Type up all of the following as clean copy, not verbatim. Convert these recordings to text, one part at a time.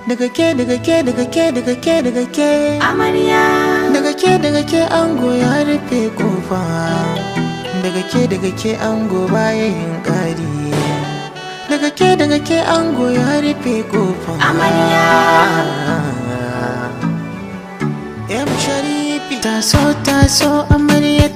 daga ke amarya, daga ke ango ya rufe kofa daga ke ango baya yin ƙari daga ke ango ya rufe kofa amarya. M Sharifi taso amarya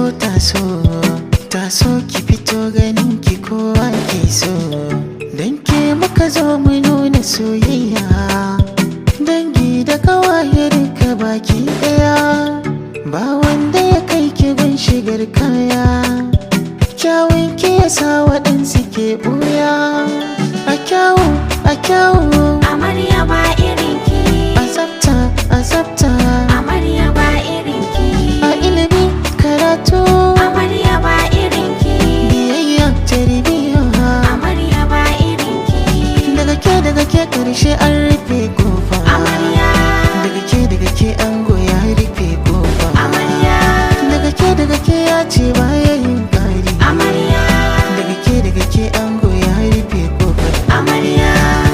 taso ki fito ganin ki kowa ke so dan ke muka zo mu nuna soyayya dangi da kawaye duka baki daya ba wanda ya kai ki gun shigar kaya kyawun ki yasa waɗansu ke ɓuya a kyawu Amarya ba irinki, a tsafta amarya ba irinki, a ilimi karatu amarya ba irinki, biyayya tarbiyya amarya ba irinki, daga ke karshe an rufe kofa amarya, daga ke ango ya rufe kofa amarya, daga ke ya ce baya yin ƙari amarya, daga ke ango ya rufe kofa amarya.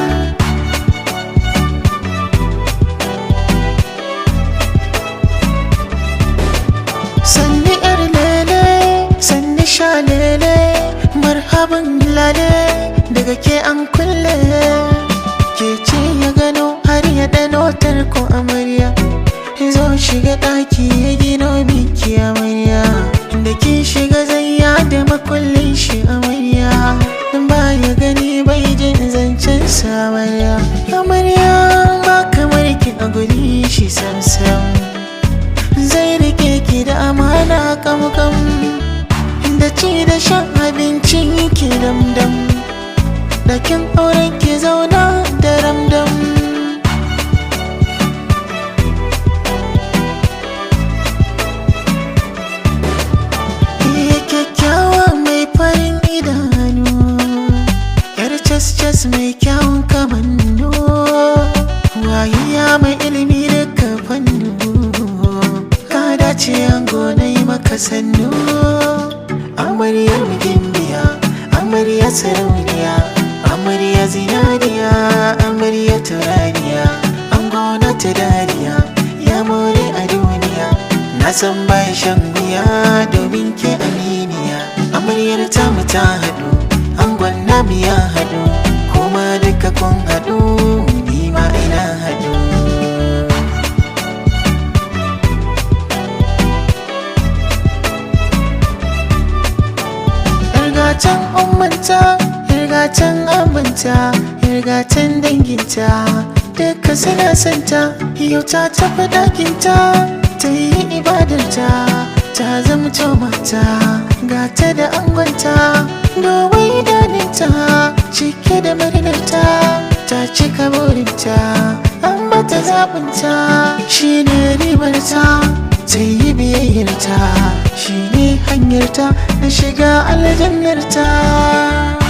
sanni yar lele sanni sha lele marhaban lale daga ke an kulle ke ce ya gano har ya dano tarko amarya zo shiga ɗaki ya gino miki amarya da ki shiga zayya da makullin shi amarya ba ya gani bai jin zancen samarya amarya ba kamar ki a guri shi samsam zai rike ki da amana kam da ci da shan abincin ki damdam dakin auren ki zauna da ramdam iya kyakkyawa mai farin idanu yar cas mai kyawun kamannu wayiya mai ilimi duka fannu ce ango na yi maka sannu amaryar gimbiya amarya sarauniya amarya zinariya amarya turariya ango na ta dariya ya more a duniya na san bai shan wuya domin ke aminiya amaryar tamu ta haɗu angon namu ya haɗu kuma duka kun haɗu ni ma ina haɗu Irgatan ummanta, irgatan abinta, irgatan danginta duka suna santa, yau ta tafi ɗakinta ta yi ibadarta ta zamto mata gata da angonta domin idaninta cike da murnarta ta cika burinta an bata zaɓinta shi ne ribarta ta yi biyayyarta shi ne hanyarta na shiga aljannarta